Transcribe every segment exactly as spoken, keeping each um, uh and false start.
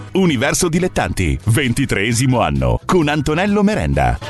Universo Dilettanti, ventitreesimo anno, con Antonello Merenda.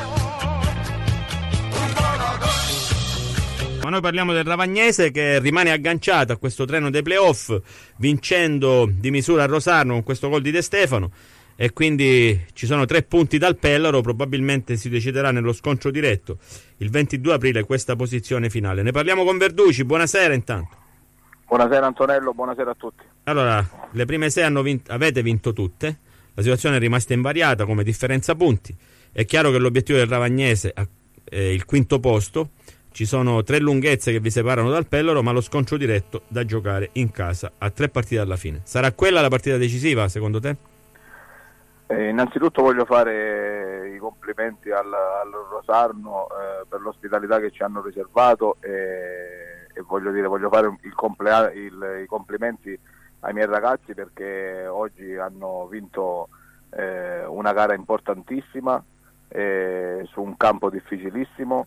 Ma noi parliamo del Ravagnese che rimane agganciato a questo treno dei playoff, vincendo di misura a Rosarno con questo gol di De Stefano, e quindi ci sono tre punti dal Pellaro. Probabilmente si deciderà nello scontro diretto il ventidue aprile questa posizione finale. Ne parliamo con Verducci. Buonasera intanto. Buonasera Antonello, buonasera a tutti. Allora, le prime sei hanno vinto, avete vinto tutte, la situazione è rimasta invariata come differenza punti. È chiaro che l'obiettivo del Ravagnese è il quinto posto. Ci sono tre lunghezze che vi separano dal Pellaro, ma lo scontro diretto da giocare in casa a tre partite alla fine. Sarà quella la partita decisiva, secondo te? Eh, innanzitutto voglio fare i complimenti al, al Rosarno eh, per l'ospitalità che ci hanno riservato e, e voglio dire, voglio fare il complea- il, i complimenti ai miei ragazzi perché oggi hanno vinto eh, una gara importantissima eh, su un campo difficilissimo.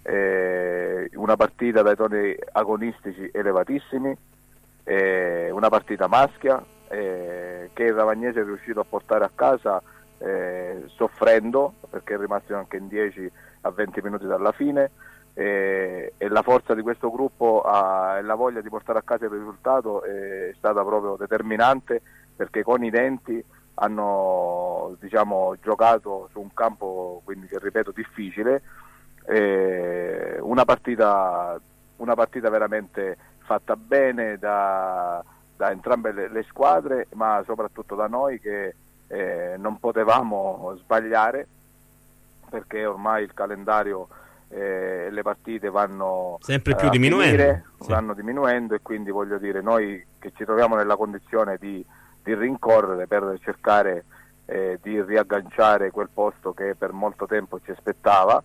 Eh, una partita dai toni agonistici elevatissimi, eh, una partita maschia eh, che il Ravagnese è riuscito a portare a casa eh, soffrendo, perché è rimasto anche in dieci a venti minuti dalla fine, eh, e la forza di questo gruppo ha, e la voglia di portare a casa il risultato è stata proprio determinante, perché con i denti hanno, diciamo, giocato su un campo, quindi, che ripeto, difficile. Eh, una partita una partita veramente fatta bene da, da entrambe le, le squadre, ma soprattutto da noi che eh, non potevamo sbagliare, perché ormai il calendario e eh, le partite vanno sempre più eh, diminuendo, finire, sì. vanno diminuendo, e quindi voglio dire, noi che ci troviamo nella condizione di, di rincorrere per cercare eh, di riagganciare quel posto che per molto tempo ci aspettava.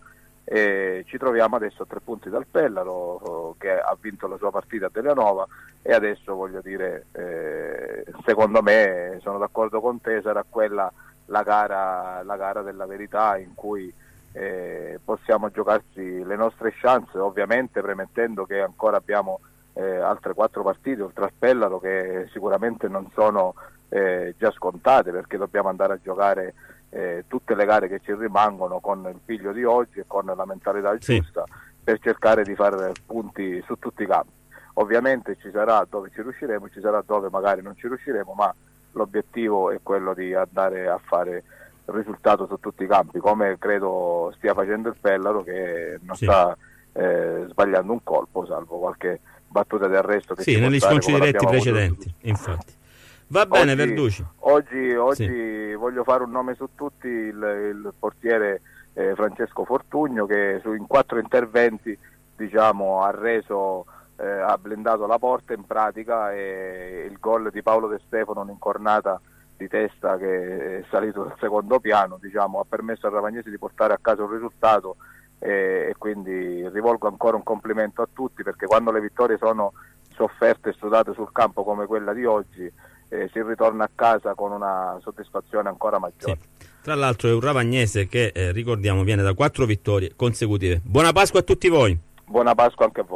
E ci troviamo adesso a tre punti dal Pellaro, che ha vinto la sua partita a Delianova, e adesso voglio dire, eh, secondo me, sono d'accordo con te, sarà quella la gara, la gara della verità, in cui eh, possiamo giocarsi le nostre chance, ovviamente premettendo che ancora abbiamo eh, altre quattro partite oltre al Pellaro, che sicuramente non sono eh, già scontate, perché dobbiamo andare a giocare Eh, tutte le gare che ci rimangono con il piglio di oggi e con la mentalità giusta, sì, per cercare di fare punti su tutti i campi. Ovviamente ci sarà dove ci riusciremo, ci sarà dove magari non ci riusciremo, ma l'obiettivo è quello di andare a fare risultato su tutti i campi, come credo stia facendo il Pellaro, che non sì. sta eh, sbagliando un colpo, salvo qualche battuta di arresto che sì, negli scontri diretti precedenti, infatti. Va bene, oggi, Verducci. Oggi, oggi sì. voglio fare un nome su tutti, il, il portiere eh, Francesco Fortugno, che su, in quattro interventi, diciamo, ha reso, eh, ha blindato la porta in pratica, e il gol di Paolo De Stefano, un'incornata di testa che è salito dal secondo piano, diciamo, ha permesso al Ravagnese di portare a casa un risultato, eh, e quindi rivolgo ancora un complimento a tutti, perché quando le vittorie sono sofferte e sudate sul campo come quella di oggi, Eh, si ritorna a casa con una soddisfazione ancora maggiore. Sì. Tra l'altro è un Ravagnese che, eh, ricordiamo, viene da quattro vittorie consecutive. Buona Pasqua a tutti voi. Buona Pasqua anche a voi.